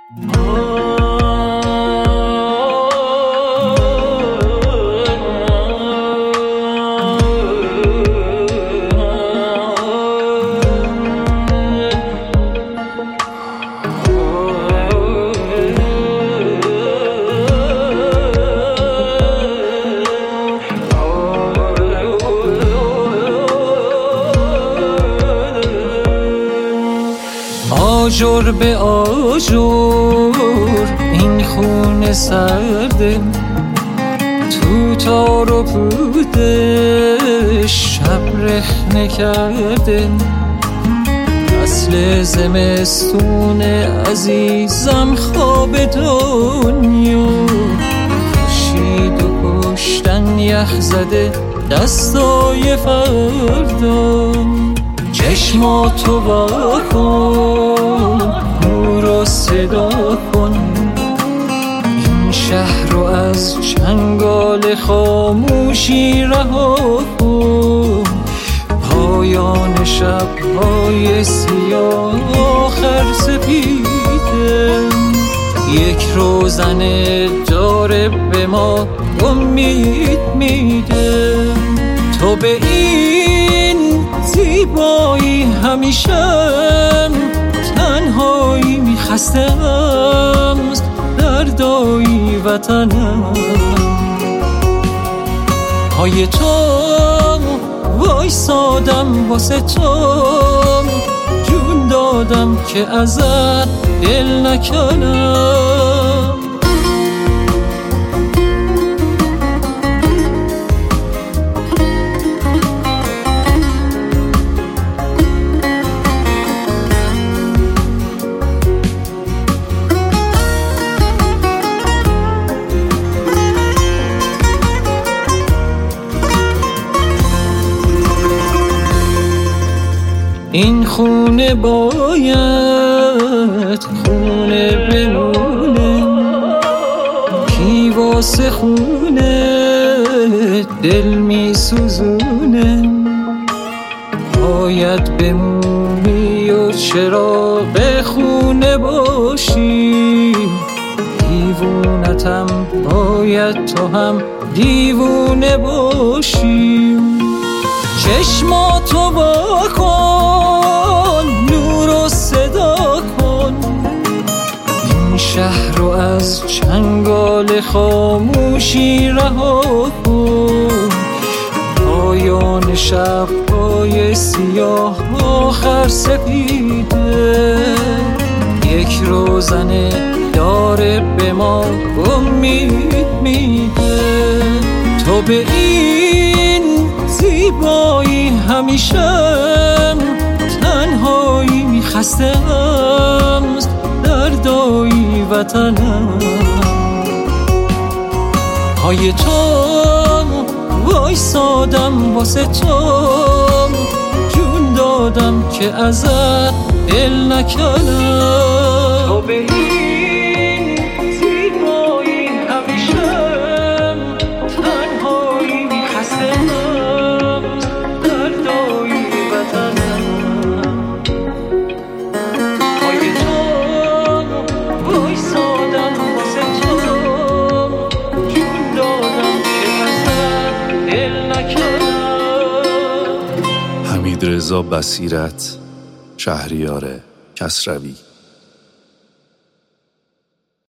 آجر به آجر این خون سرده، تو تار و پوده شب رخنه کرده. فصل زمستون عزیزم خواب دنیا، خورشید و کشتن یخ زده دستای فردا. چشماتو وا کن، نور و صدا کن، این شهر رو از چنگال خاموشی رها کن. پایان شب‌های سیاه آخر سپیده، یک روزنه داره به ما امید میده. تو به این زیبایی همیشم تنهایی میخستم، دردایی وطنم. پای تو وایسادم، واسه تو جون دادم که ازت دل نکنم. این خونه باید خونه بمونه، کی واسه خونه دل می سوزونه. باید بمونی و چراغ خونه باشی، دیوونتم باید تو هم دیوونه باشی. چشماتو وا کن، نور و صدا کن، این شهر رو از چنگال خاموشی رها کن. پایان شب‌های سیاه آخر سپیده، یک روزنه داره به ما امید میده. تو به این زیبایی همیشم تنهایی میخستم، دردایی وطنم. پای تو وایسادم، واسه تو جون دادم که ازت دل نکنم. تو به این زیبایی همیشم تنهایی میخستم، دردایی وطنم. پای تو وایسادم، واسه تو جون دادم که ازت دل نکنم. حمیدرضا بصیرت، شهریار کسروی.